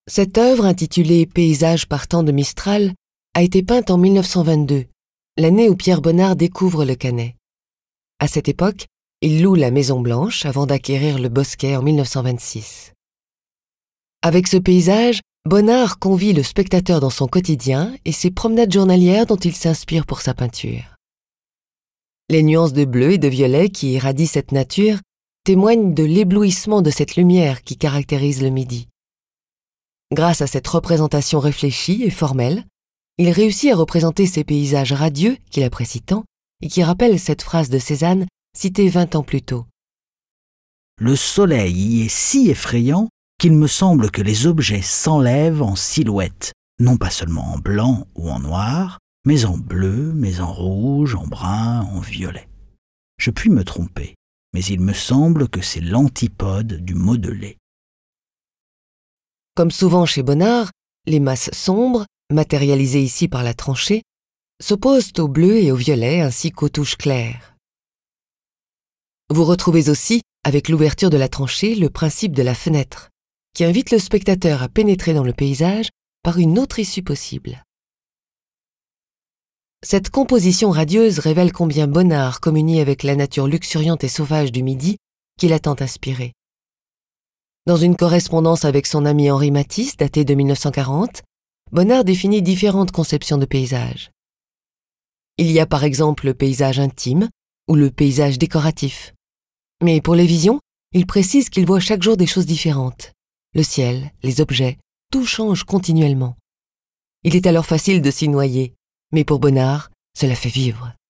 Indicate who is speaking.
Speaker 1: Cette œuvre, intitulée « Paysages partant de Mistral », a été peinte en 1922, l'année où Pierre Bonnard découvre le Canet. À cette époque, il loue la Maison Blanche avant d'acquérir le Bosquet en 1926. Avec ce paysage, Bonnard convie le spectateur dans son quotidien et ses promenades journalières dont il s'inspire pour sa peinture. Les nuances de bleu et de violet qui irradient cette nature témoignent de l'éblouissement de cette lumière qui caractérise le Midi. Grâce à cette représentation réfléchie et formelle, il réussit à représenter ces paysages radieux qu'il apprécie tant et qui rappellent cette phrase de Cézanne citée 20 ans plus tôt.
Speaker 2: Le soleil y est si effrayant qu'il me semble que les objets s'enlèvent en silhouette, non pas seulement en blanc ou en noir, mais en bleu, mais en rouge, en brun, en violet. Je puis me tromper, mais il me semble que c'est l'antipode du modelé.
Speaker 1: Comme souvent chez Bonnard, les masses sombres, matérialisées ici par la tranchée, s'opposent au bleu et au violet ainsi qu'aux touches claires. Vous retrouvez aussi, avec l'ouverture de la tranchée, le principe de la fenêtre, qui invite le spectateur à pénétrer dans le paysage par une autre issue possible. Cette composition radieuse révèle combien Bonnard communie avec la nature luxuriante et sauvage du Midi qui l'a tant inspiré. Dans une correspondance avec son ami Henri Matisse, datée de 1940, Bonnard définit différentes conceptions de paysage. Il y a par exemple le paysage intime ou le paysage décoratif. Mais pour les visions, il précise qu'il voit chaque jour des choses différentes. Le ciel, les objets, tout change continuellement. Il est alors facile de s'y noyer, mais pour Bonnard, cela fait vivre.